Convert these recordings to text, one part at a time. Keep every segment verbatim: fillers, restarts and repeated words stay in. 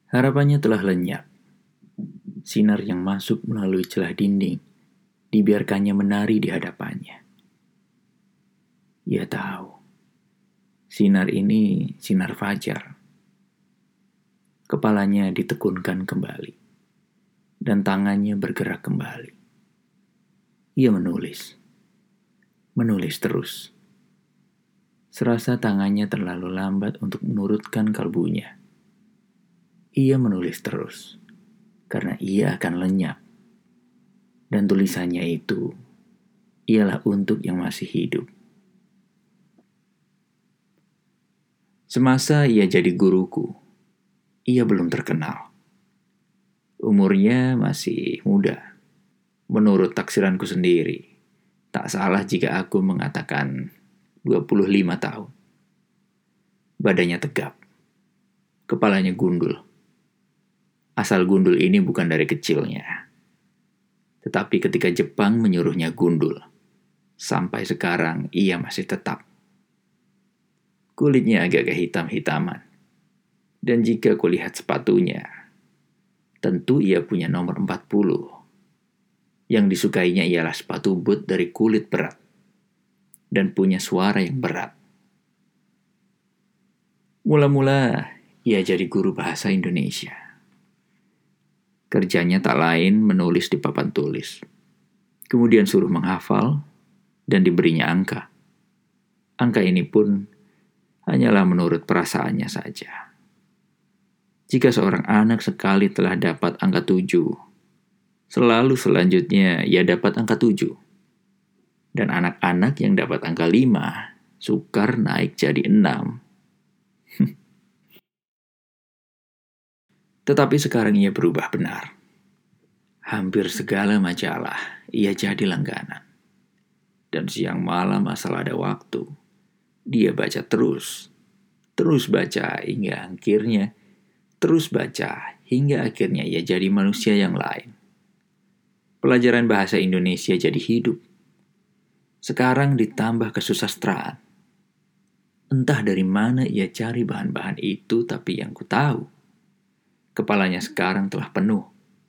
Harapannya telah lenyap. Sinar yang masuk melalui celah dinding dibiarkannya menari di hadapannya. Ia tahu, sinar ini sinar fajar. Kepalanya ditekunkan kembali, dan tangannya bergerak kembali. Ia menulis, menulis terus. Serasa tangannya terlalu lambat untuk menurutkan kalbunya. Ia menulis terus, karena ia akan lenyap. Dan tulisannya itu ialah untuk yang masih hidup. Semasa ia jadi guruku, ia belum terkenal. Umurnya masih muda. Menurut taksiranku sendiri, tak salah jika aku mengatakan dua puluh lima tahun. Badannya tegap. Kepalanya gundul. Asal gundul ini bukan dari kecilnya. Tetapi ketika Jepang menyuruhnya gundul, sampai sekarang ia masih tetap. Kulitnya agak kehitam-hitaman. Dan jika kulihat sepatunya, tentu ia punya nomor empat puluh. Yang disukainya ialah sepatu boot dari kulit berat. Dan punya suara yang berat. Mula-mula ia jadi guru bahasa Indonesia. Kerjanya tak lain menulis di papan tulis. Kemudian suruh menghafal dan diberinya angka. Angka ini pun hanyalah menurut perasaannya saja. Jika seorang anak sekali telah dapat angka tujuh, selalu selanjutnya ia dapat angka tujuh. Dan anak-anak yang dapat angka lima, sukar naik jadi enam. Tetapi sekarang ia berubah benar. Hampir segala majalah ia jadi langganan. Dan siang malam asal ada waktu, dia baca terus. Terus baca hingga akhirnya, terus baca hingga akhirnya ia jadi manusia yang lain. Pelajaran bahasa Indonesia jadi hidup. Sekarang ditambah kesusastraan. Entah dari mana ia cari bahan-bahan itu, tapi yang ku tahu, kepalanya sekarang telah penuh.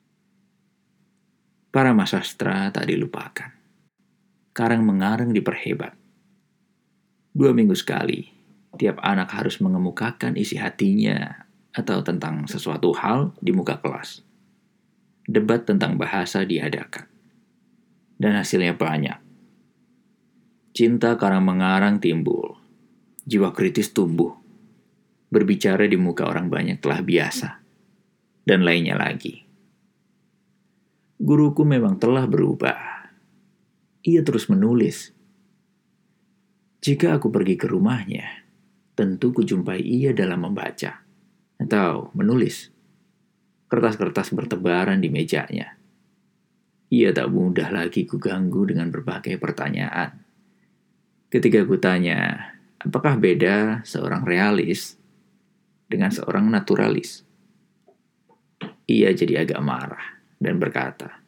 Para masastra tak dilupakan. Karang-mengarang diperhebat. Dua minggu sekali, tiap anak harus mengemukakan isi hatinya atau tentang sesuatu hal di muka kelas. Debat tentang bahasa diadakan. Dan hasilnya banyak. Cinta karang-mengarang timbul. Jiwa kritis tumbuh. Berbicara di muka orang banyak telah biasa. Dan lainnya lagi. Guruku memang telah berubah. Ia terus menulis. Jika aku pergi ke rumahnya, tentu kujumpai ia dalam membaca atau menulis. Kertas-kertas bertebaran di mejanya. Ia tak mudah lagi kuganggu dengan berbagai pertanyaan. Ketika kutanya, apakah beda seorang realis dengan seorang naturalis? Ia jadi agak marah dan berkata,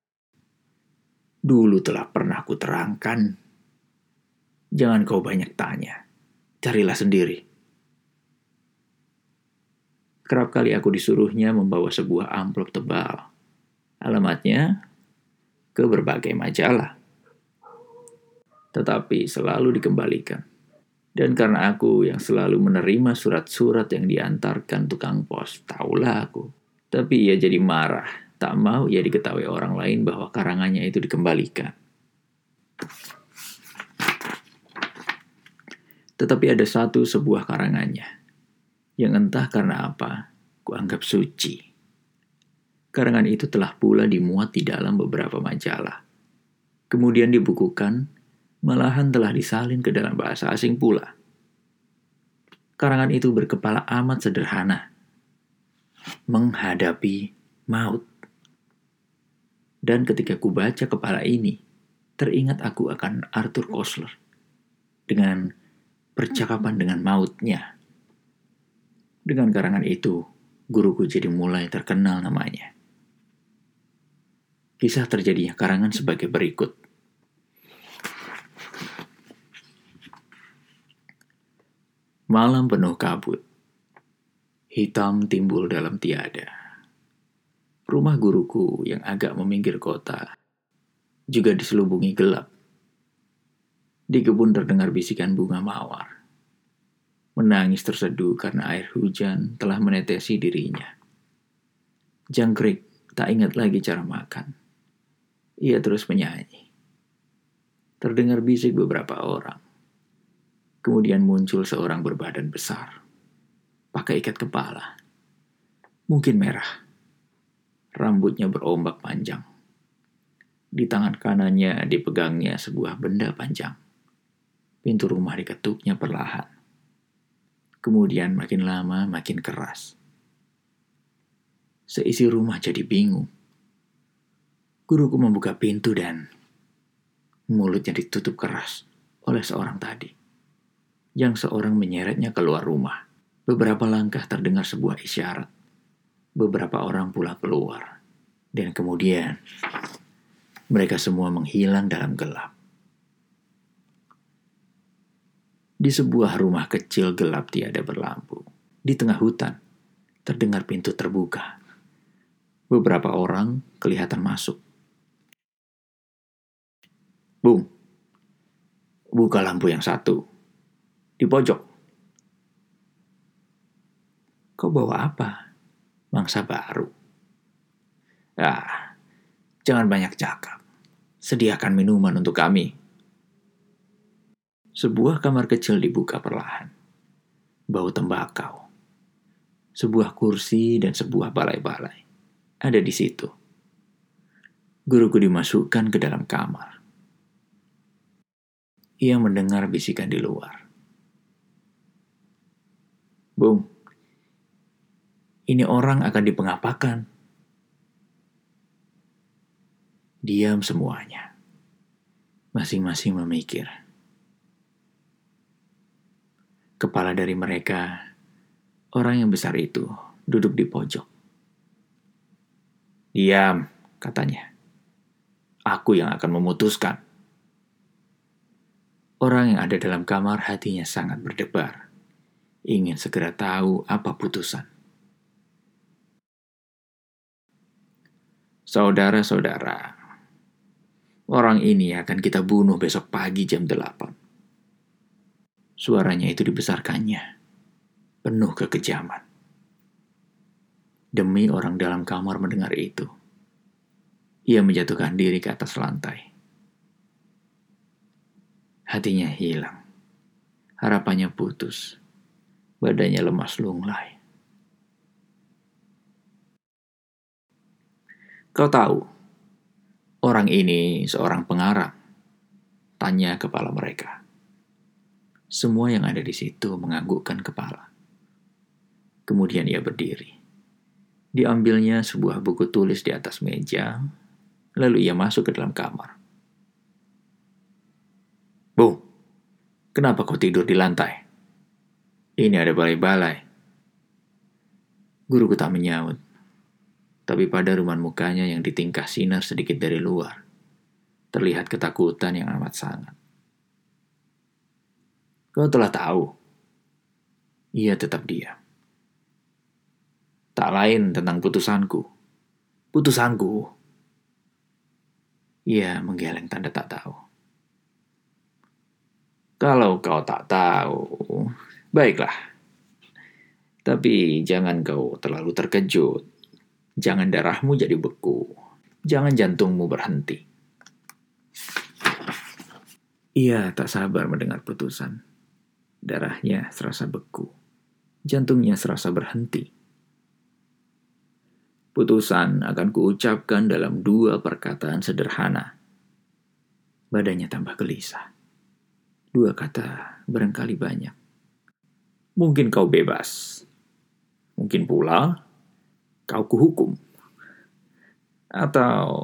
dulu telah pernah kuterangkan. Jangan kau banyak tanya. Carilah sendiri. Kerap kali aku disuruhnya membawa sebuah amplop tebal. Alamatnya ke berbagai majalah. Tetapi selalu dikembalikan. Dan karena aku yang selalu menerima surat-surat yang diantarkan tukang pos, tahulah aku. Tapi ia jadi marah. Tak mau ia diketahui orang lain bahwa karangannya itu dikembalikan. Tetapi ada satu sebuah karangannya. Yang entah karena apa, kuanggap suci. Karangan itu telah pula dimuat di dalam beberapa majalah. Kemudian dibukukan, malahan telah disalin ke dalam bahasa asing pula. Karangan itu berkepala amat sederhana. Menghadapi maut. Dan ketika ku baca kepala ini, teringat aku akan Arthur Koestler dengan percakapan dengan mautnya. Dengan karangan itu, guruku jadi mulai terkenal namanya. Kisah terjadinya karangan sebagai berikut. Malam penuh kabut. Hitam timbul dalam tiada. Rumah guruku yang agak meminggir kota juga diselubungi gelap. Di kebun terdengar bisikan bunga mawar. Menangis terseduh karena air hujan telah menetesi dirinya. Jangkrik tak ingat lagi cara makan. Ia terus menyanyi. Terdengar bisik beberapa orang. Kemudian muncul seorang berbadan besar. Pakai ikat kepala. Mungkin merah. Rambutnya berombak panjang. Di tangan kanannya dipegangnya sebuah benda panjang. Pintu rumah diketuknya perlahan. Kemudian makin lama makin keras. Seisi rumah jadi bingung. Guruku membuka pintu dan mulutnya ditutup keras oleh seorang tadi. Yang seorang menyeretnya keluar rumah. Beberapa langkah terdengar sebuah isyarat. Beberapa orang pula keluar. Dan kemudian mereka semua menghilang dalam gelap. Di sebuah rumah kecil gelap tiada berlampu. Di tengah hutan terdengar pintu terbuka. Beberapa orang kelihatan masuk. Bung, buka lampu yang satu. Di pojok. Kau bawa apa? Mangsa baru. Ah, jangan banyak cakap. Sediakan minuman untuk kami. Sebuah kamar kecil dibuka perlahan. Bau tembakau. Sebuah kursi dan sebuah balai-balai ada di situ. Guruku dimasukkan ke dalam kamar. Ia mendengar bisikan di luar. Bung, ini orang akan dipengapakan. Diam semuanya. Masing-masing memikir. Kepala dari mereka, orang yang besar itu, duduk di pojok. Diam, katanya. Aku yang akan memutuskan. Orang yang ada dalam kamar hatinya sangat berdebar. Ingin segera tahu apa putusan. Saudara-saudara, orang ini akan kita bunuh besok pagi jam delapan. Suaranya itu dibesarkannya, penuh kekejaman. Demi orang dalam kamar mendengar itu, ia menjatuhkan diri ke atas lantai. Hatinya hilang, harapannya putus, badannya lemas lunglai. Kau tahu, orang ini seorang pengarang, tanya kepala mereka. Semua yang ada di situ menganggukkan kepala. Kemudian ia berdiri. Diambilnya sebuah buku tulis di atas meja, lalu ia masuk ke dalam kamar. Bung, kenapa kau tidur di lantai? Ini ada balai-balai. Guruku tak menyaut, tapi pada ruman mukanya yang ditingkah sinar sedikit dari luar, terlihat ketakutan yang amat sangat. Kau telah tahu. Ia tetap diam. Tak lain tentang putusanku. Putusanku. Ia menggeleng tanda tak tahu. Kalau kau tak tahu, baiklah. Tapi jangan kau terlalu terkejut. Jangan darahmu jadi beku. Jangan jantungmu berhenti. Ia tak sabar mendengar putusan. Darahnya serasa beku. Jantungnya serasa berhenti. Putusan akan kuucapkan dalam dua perkataan sederhana. Badannya tambah gelisah. Dua kata barangkali banyak. Mungkin kau bebas. Mungkin pula kau kuhukum. Atau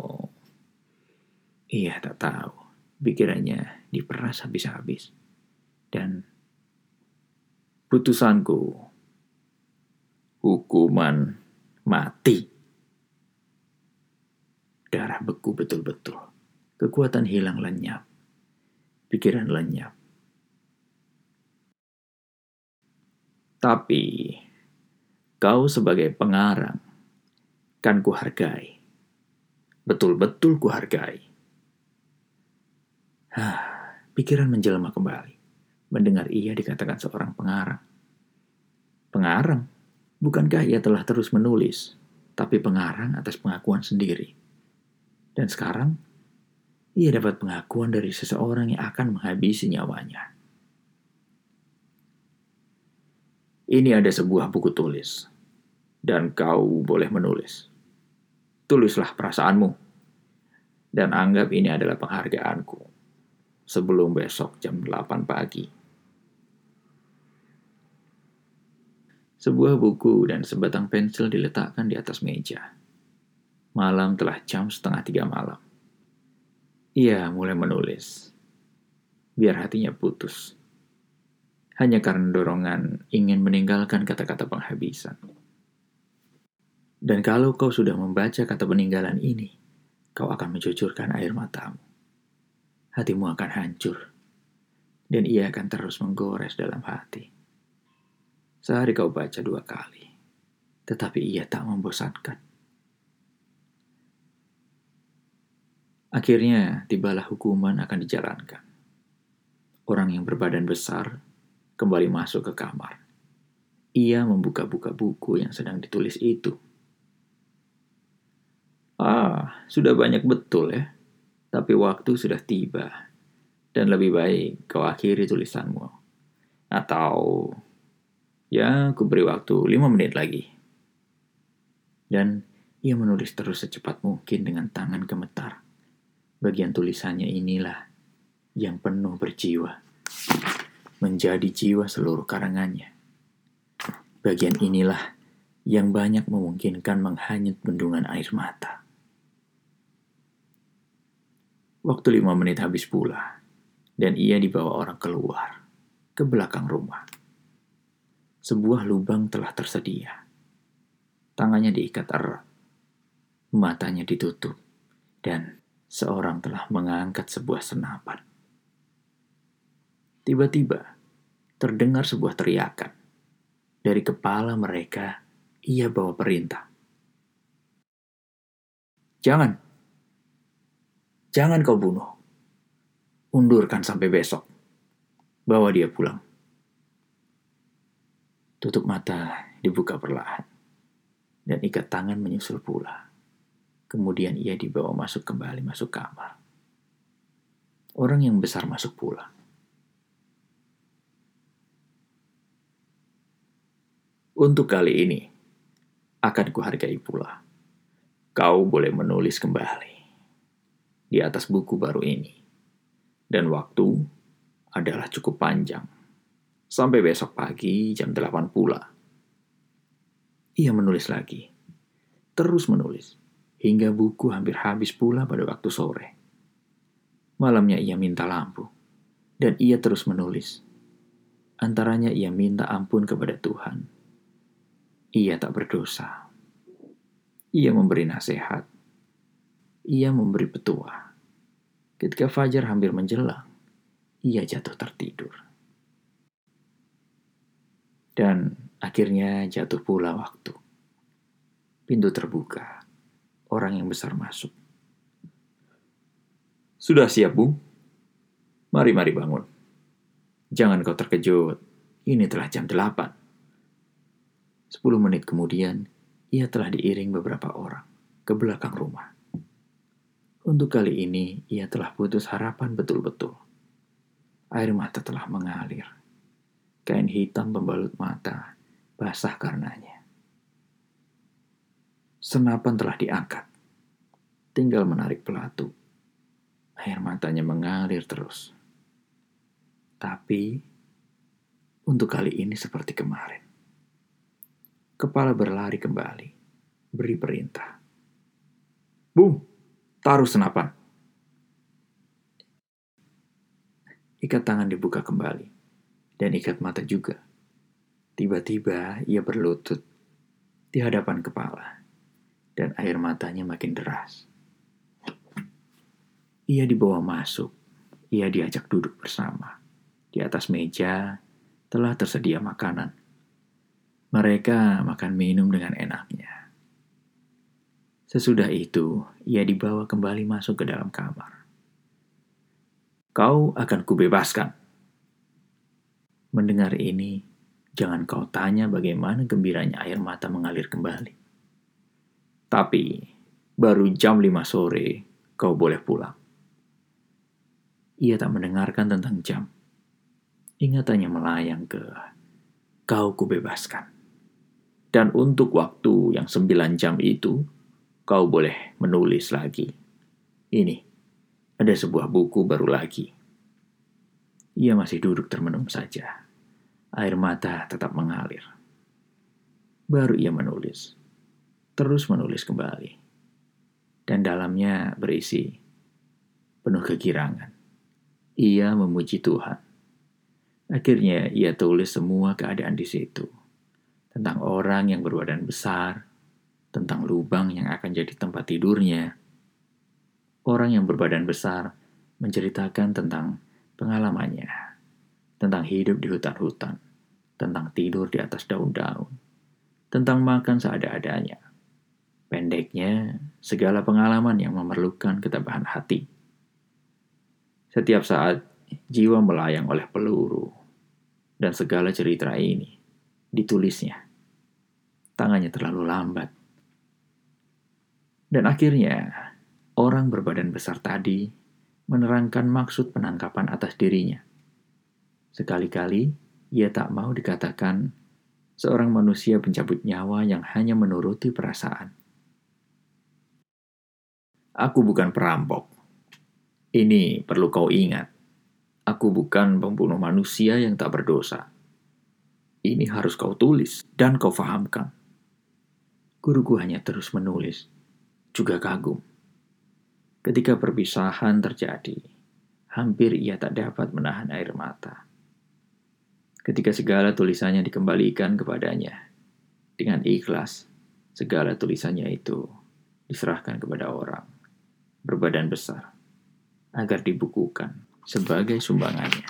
ia tak tahu. Pikirannya diperas habis-habis. Dan putusanku, hukuman mati. Darah beku betul-betul. Kekuatan hilang lenyap. Pikiran lenyap. Tapi Kau sebagai pengarang, kan kuhargai. Betul-betul kuhargai. Hah, pikiran menjelma kembali mendengar ia dikatakan seorang pengarang. Pengarang? Bukankah ia telah terus menulis, tapi pengarang atas pengakuan sendiri? Dan sekarang, ia dapat pengakuan dari seseorang yang akan menghabisi nyawanya. Ini ada sebuah buku tulis, dan kau boleh menulis. Tulislah perasaanmu, dan anggap ini adalah penghargaanku sebelum besok jam delapan pagi. Sebuah buku dan sebatang pensil diletakkan di atas meja. Malam telah jam setengah tiga malam. Ia mulai menulis, biar hatinya putus. Hanya karena dorongan ingin meninggalkan kata-kata penghabisan. Dan kalau kau sudah membaca kata peninggalan ini, kau akan mencucurkan air matamu. Hatimu akan hancur, dan ia akan terus menggores dalam hati. Sehari kau baca dua kali, tetapi ia tak membosankan. Akhirnya tibalah hukuman akan dijalankan. Orang yang berbadan besar kembali masuk ke kamar. Ia membuka-buka buku yang sedang ditulis itu. Ah, sudah banyak betul ya. Tapi waktu sudah tiba. Dan lebih baik kau akhiri tulisanmu. Atau, ya aku beri waktu lima menit lagi. Dan ia menulis terus secepat mungkin dengan tangan gemetar. Bagian tulisannya inilah yang penuh berjiwa. Menjadi jiwa seluruh karangannya. Bagian inilah yang banyak memungkinkan menghanyut bendungan air mata. Waktu lima menit habis pula, dan ia dibawa orang keluar, ke belakang rumah. Sebuah lubang telah tersedia. Tangannya diikat erat, matanya ditutup, dan seorang telah mengangkat sebuah senapan. Tiba-tiba, terdengar sebuah teriakan. Dari kepala mereka, ia bawa perintah. Jangan. Jangan kau bunuh. Undurkan sampai besok. Bawa dia pulang. Tutup mata dibuka perlahan. Dan ikat tangan menyusul pula. Kemudian ia dibawa masuk kembali masuk kamar. Orang yang besar masuk pula. Untuk kali ini, akan kuhargai pula. Kau boleh menulis kembali di atas buku baru ini. Dan waktu adalah cukup panjang. Sampai besok pagi jam delapan pula. Ia menulis lagi. Terus menulis. Hingga buku hampir habis pula pada waktu sore. Malamnya ia minta lampu. Dan ia terus menulis. Antaranya ia minta ampun kepada Tuhan. Ia tak berdosa. Ia memberi nasihat. Ia memberi petua. Ketika fajar hampir menjelang, ia jatuh tertidur. Dan akhirnya jatuh pula waktu. Pintu terbuka. Orang yang besar masuk. Sudah siap, Bu? Mari-mari bangun. Jangan kau terkejut. Ini telah jam delapan. Sepuluh menit kemudian, ia telah diiring beberapa orang ke belakang rumah. Untuk kali ini, ia telah putus harapan betul-betul. Air mata telah mengalir. Kain hitam pembalut mata, basah karenanya. Senapan telah diangkat. Tinggal menarik pelatu. Air matanya mengalir terus. Tapi, untuk kali ini seperti kemarin. Kepala berlari kembali, beri perintah. Bung, taruh senapan. Ikat tangan dibuka kembali, dan ikat mata juga. Tiba-tiba ia berlutut di hadapan kepala, dan air matanya makin deras. Ia dibawa masuk, ia diajak duduk bersama. Di atas meja telah tersedia makanan. Mereka makan minum dengan enaknya. Sesudah itu, ia dibawa kembali masuk ke dalam kamar. Kau akan kubebaskan. Mendengar ini, jangan kau tanya bagaimana gembiranya air mata mengalir kembali. Tapi, baru jam lima sore, kau boleh pulang. Ia tak mendengarkan tentang jam. Ingatannya melayang ke, kau kubebaskan. Dan untuk waktu yang sembilan jam itu, kau boleh menulis lagi. Ini, ada sebuah buku baru lagi. Ia masih duduk termenung saja. Air mata tetap mengalir. Baru ia menulis. Terus menulis kembali. Dan dalamnya berisi penuh kegirangan. Ia memuji Tuhan. Akhirnya ia tulis semua keadaan di situ. Tentang orang yang berbadan besar, tentang lubang yang akan jadi tempat tidurnya. Orang yang berbadan besar menceritakan tentang pengalamannya, tentang hidup di hutan-hutan, tentang tidur di atas daun-daun, tentang makan seada-adanya. Pendeknya, segala pengalaman yang memerlukan ketabahan hati. Setiap saat, jiwa melayang oleh peluru, dan segala cerita ini ditulisnya. Tangannya terlalu lambat. Dan akhirnya, orang berbadan besar tadi menerangkan maksud penangkapan atas dirinya. Sekali-kali, ia tak mau dikatakan seorang manusia pencabut nyawa yang hanya menuruti perasaan. Aku bukan perampok. Ini perlu kau ingat. Aku bukan pembunuh manusia yang tak berdosa. Ini harus kau tulis dan kau fahamkan. Guruku hanya terus menulis, juga kagum. Ketika perpisahan terjadi, hampir ia tak dapat menahan air mata. Ketika segala tulisannya dikembalikan kepadanya, dengan ikhlas, segala tulisannya itu diserahkan kepada orang berbadan besar, agar dibukukan sebagai sumbangannya.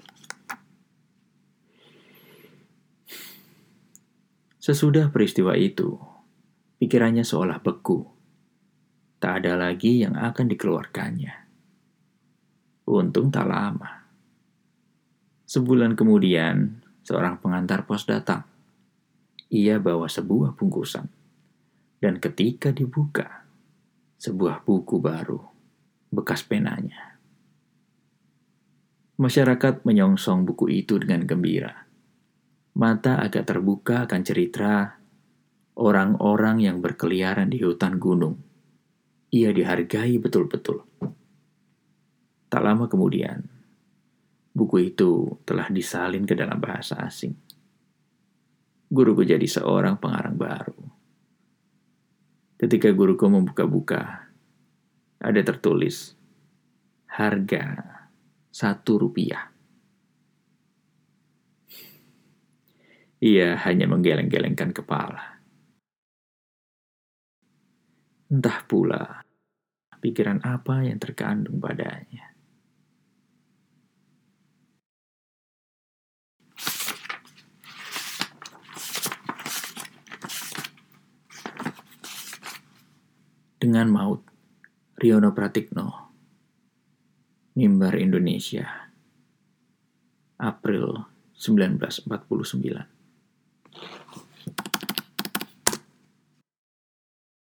Sesudah peristiwa itu, pikirannya seolah beku. Tak ada lagi yang akan dikeluarkannya. Untung tak lama. Sebulan kemudian, seorang pengantar pos datang. Ia bawa sebuah bungkusan. Dan ketika dibuka, sebuah buku baru, bekas penanya. Masyarakat menyongsong buku itu dengan gembira. Mata agak terbuka akan cerita orang-orang yang berkeliaran di hutan gunung. Ia dihargai betul-betul. Tak lama kemudian, buku itu telah disalin ke dalam bahasa asing. Guruku jadi seorang pengarang baru. Ketika guruku membuka-buka, ada tertulis, harga satu rupiah. Ia hanya menggeleng-gelengkan kepala. Entah pula pikiran apa yang terkandung padanya. Dengan maut, Riono Pratikno, Mimbar Indonesia, April seribu sembilan ratus empat puluh sembilan.